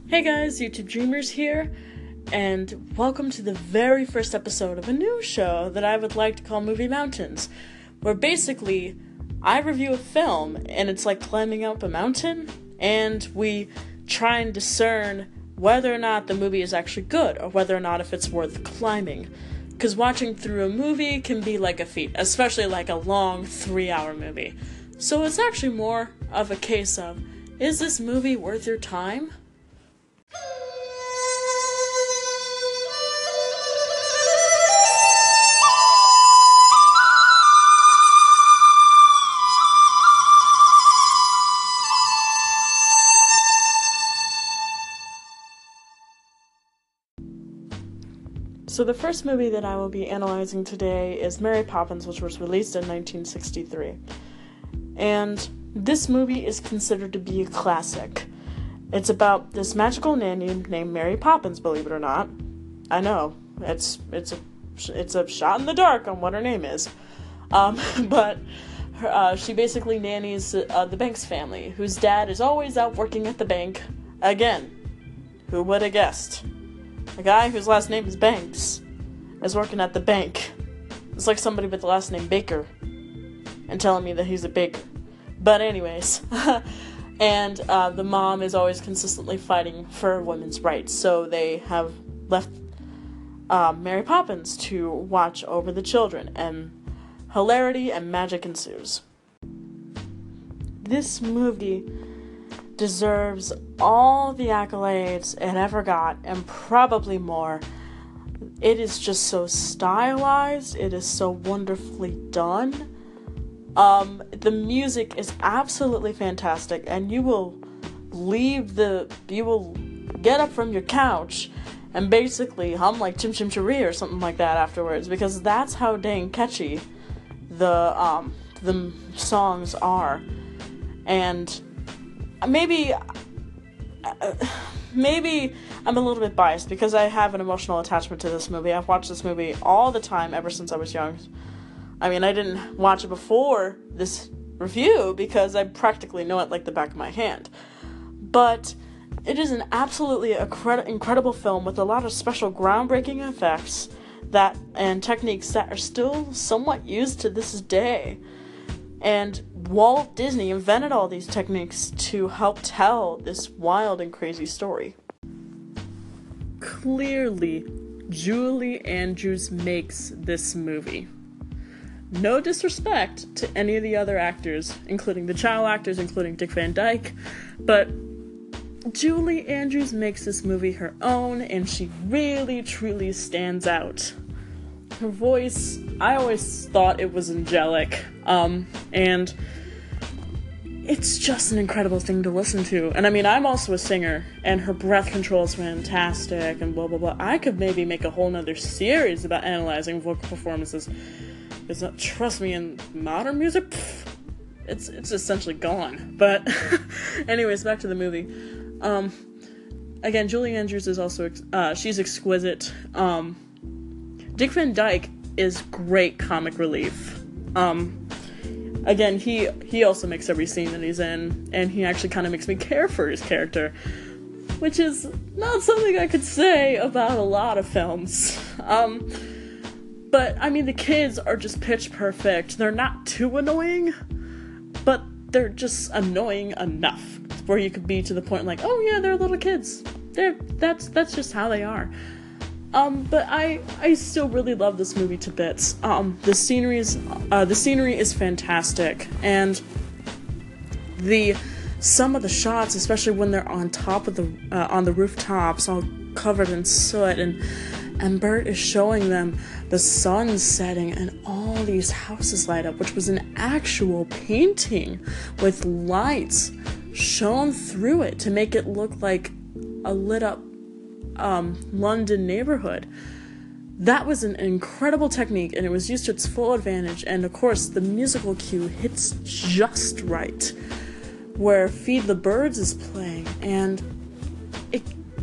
Hey guys, YouTube Dreamers here, and welcome to the very first episode of a new show that I would like to call Movie Mountains, where basically I review a film and it's like climbing up a mountain, and we try and discern whether or not the movie is actually good, or whether or not if it's worth climbing. Because watching through a movie can be like a feat, especially like a long 3-hour movie. So it's actually more of a case of, is this movie worth your time? So the first movie that I will be analyzing today is Mary Poppins, which was released in 1963. And this movie is considered to be a classic. It's about this magical nanny named Mary Poppins, believe it or not. I know, it's a shot in the dark on what her name is. But she basically nannies the Banks family, whose dad is always out working at the bank. Again, who would have guessed? A guy whose last name is Banks is working at the bank. It's like somebody with the last name Baker and telling me that he's a baker. But anyways, and the mom is always consistently fighting for women's rights, so they have left Mary Poppins to watch over the children, and hilarity and magic ensues. This movie deserves all the accolades it ever got, and probably more. It is just so stylized, it is so wonderfully done. The music is absolutely fantastic, and you will get up from your couch and basically hum like Chim Chim Cheree or something like that afterwards, because that's how dang catchy the songs are. And maybe I'm a little bit biased because I have an emotional attachment to this movie. I've watched this movie all the time ever since I was young. I mean, I didn't watch it before this review because I practically know it like the back of my hand. But it is an absolutely incredible film with a lot of special groundbreaking effects and techniques that are still somewhat used to this day. And Walt Disney invented all these techniques to help tell this wild and crazy story. Clearly, Julie Andrews makes this movie. No disrespect to any of the other actors, including the child actors, including Dick Van Dyke, but Julie Andrews makes this movie her own, and she really, truly stands out. Her voice, I always thought it was angelic, and it's just an incredible thing to listen to. And I mean, I'm also a singer, and her breath control is fantastic, and blah, blah, blah. I could maybe make a whole nother series about analyzing vocal performances. Trust me, in modern music, it's essentially gone. But anyways, back to the movie. Again, Julie Andrews is also, she's exquisite. Dick Van Dyke is great comic relief. Again, he also makes every scene that he's in, and he actually kind of makes me care for his character, which is not something I could say about a lot of films. But, I mean, the kids are just pitch perfect. They're not too annoying, but they're just annoying enough where you could be to the point like, oh yeah, they're little kids. That's just how they are. But I still really love this movie to bits. The scenery is fantastic, and some of the shots, especially when they're on top of on the rooftops, all covered in soot, and Bert is showing them the sun setting and all these houses light up, which was an actual painting with lights shone through it to make it look like a lit up London neighborhood. That was an incredible technique, and it was used to its full advantage. And of course, the musical cue hits just right where Feed the Birds is playing, and it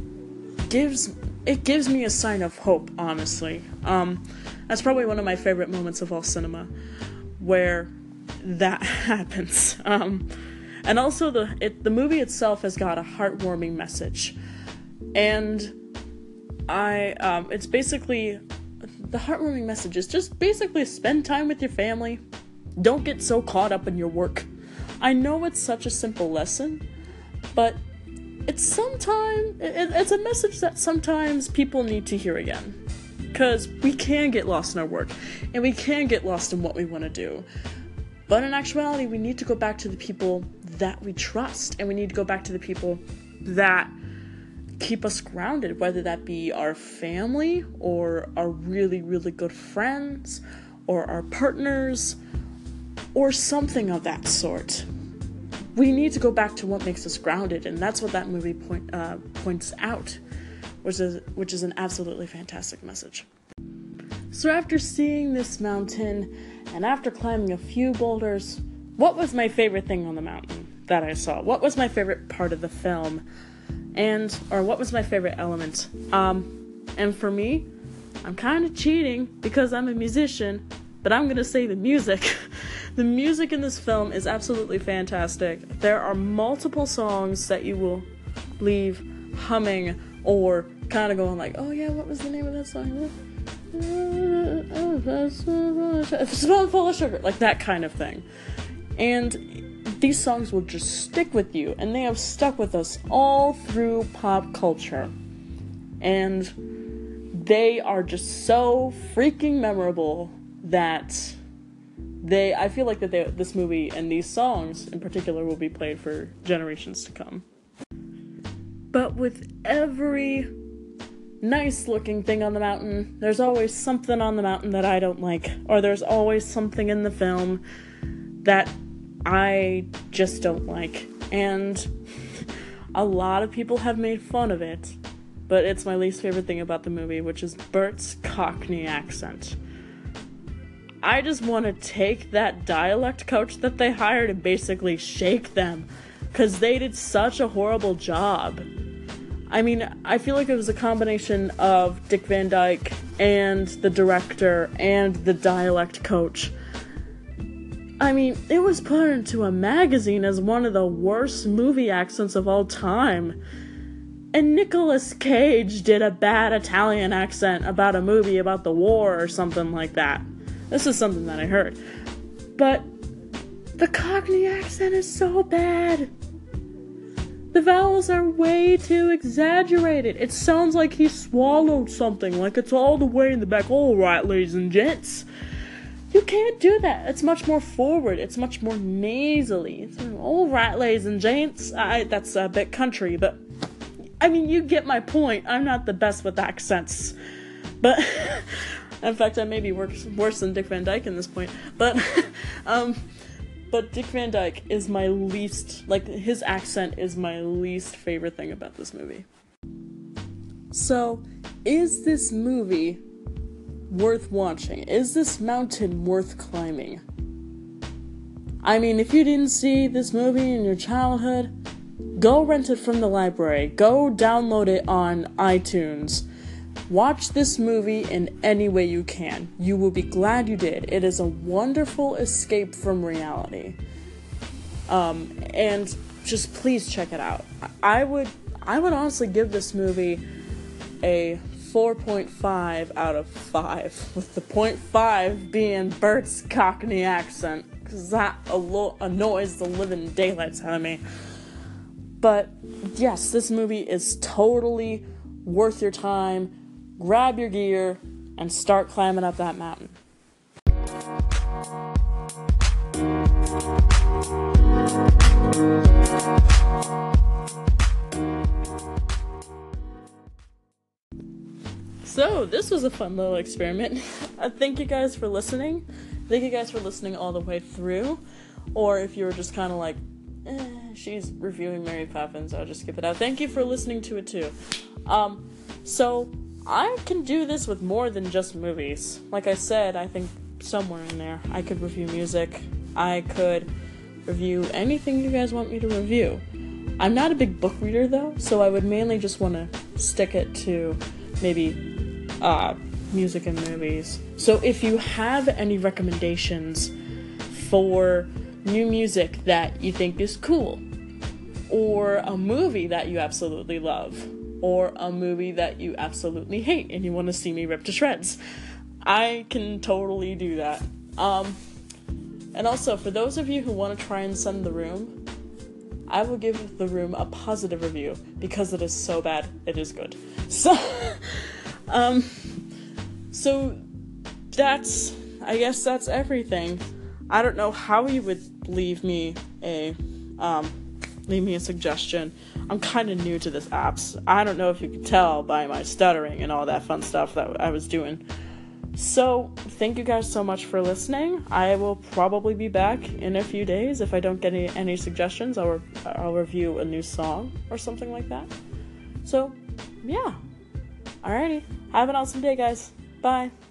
gives me a sign of hope, honestly. That's probably one of my favorite moments of all cinema, where that happens. And also the movie itself has got a heartwarming message. And it's basically, the heartwarming message is just basically spend time with your family. Don't get so caught up in your work. I know it's such a simple lesson, but it's a message that sometimes people need to hear again. Because we can get lost in our work, and we can get lost in what we want to do. But in actuality, we need to go back to the people that we trust, and we need to go back to the people that keep us grounded, whether that be our family, or our really, really good friends, or our partners, or something of that sort. We need to go back to what makes us grounded, and that's what that movie points out, which is an absolutely fantastic message. So after seeing this mountain, and after climbing a few boulders, what was my favorite thing on the mountain that I saw? What was my favorite part of the film? Or what was my favorite element? And for me, I'm kind of cheating because I'm a musician, but I'm gonna say the music. The music in this film is absolutely fantastic. There are multiple songs that you will leave humming or kind of going like, oh yeah, what was the name of that song? It's full of sugar, like that kind of thing. And these songs will just stick with you, and they have stuck with us all through pop culture. And they are just so freaking memorable that I feel like that this movie and these songs in particular will be played for generations to come. But with every nice looking thing on the mountain, there's always something on the mountain that I don't like, or there's always something in the film that I just don't like. And a lot of people have made fun of it, but it's my least favorite thing about the movie, which is Bert's Cockney accent. I just want to take that dialect coach that they hired and basically shake them, because they did such a horrible job. I mean, I feel like it was a combination of Dick Van Dyke and the director and the dialect coach. I mean, it was put into a magazine as one of the worst movie accents of all time. And Nicolas Cage did a bad Italian accent about a movie about the war or something like that. This is something that I heard. But the Cockney accent is so bad. The vowels are way too exaggerated. It sounds like he swallowed something, like it's all the way in the back. All right, ladies and gents. You can't do that. It's much more forward. It's much more nasally. It's, all right, ladies and gents. That's a bit country, but I mean, you get my point. I'm not the best with accents. But in fact, I may be worse than Dick Van Dyke in this point. But Dick Van Dyke is my least, like, his accent is my least favorite thing about this movie. So, is this movie worth watching? Is this mountain worth climbing? I mean, if you didn't see this movie in your childhood, go rent it from the library. Go download it on iTunes. Watch this movie in any way you can. You will be glad you did. It is a wonderful escape from reality. And just please check it out. I would honestly give this movie a 4.5 out of 5, with the 0.5 being Bert's Cockney accent, because that annoys the living daylights out of me. But yes, this movie is totally worth your time. Grab your gear and start climbing up that mountain. So, this was a fun little experiment. Thank you guys for listening. Thank you guys for listening all the way through. Or if you were just kind of like, she's reviewing Mary Poppins, I'll just skip it out. Thank you for listening to it too. So, I can do this with more than just movies. Like I said, I think somewhere in there, I could review music. I could review anything you guys want me to review. I'm not a big book reader though, so I would mainly just want to stick it to maybe music and movies. So if you have any recommendations for new music that you think is cool, or a movie that you absolutely love, or a movie that you absolutely hate and you want to see me rip to shreds. I can totally do that. And also, for those of you who want to try and send The Room, I will give The Room a positive review because it is so bad, it is good. So, I guess that's everything. I don't know how you would leave me a suggestion. I'm kind of new to this app. So I don't know if you could tell by my stuttering and all that fun stuff that I was doing. So, thank you guys so much for listening. I will probably be back in a few days. If I don't get any suggestions, I'll review a new song or something like that. So, yeah. Alrighty. Have an awesome day, guys. Bye.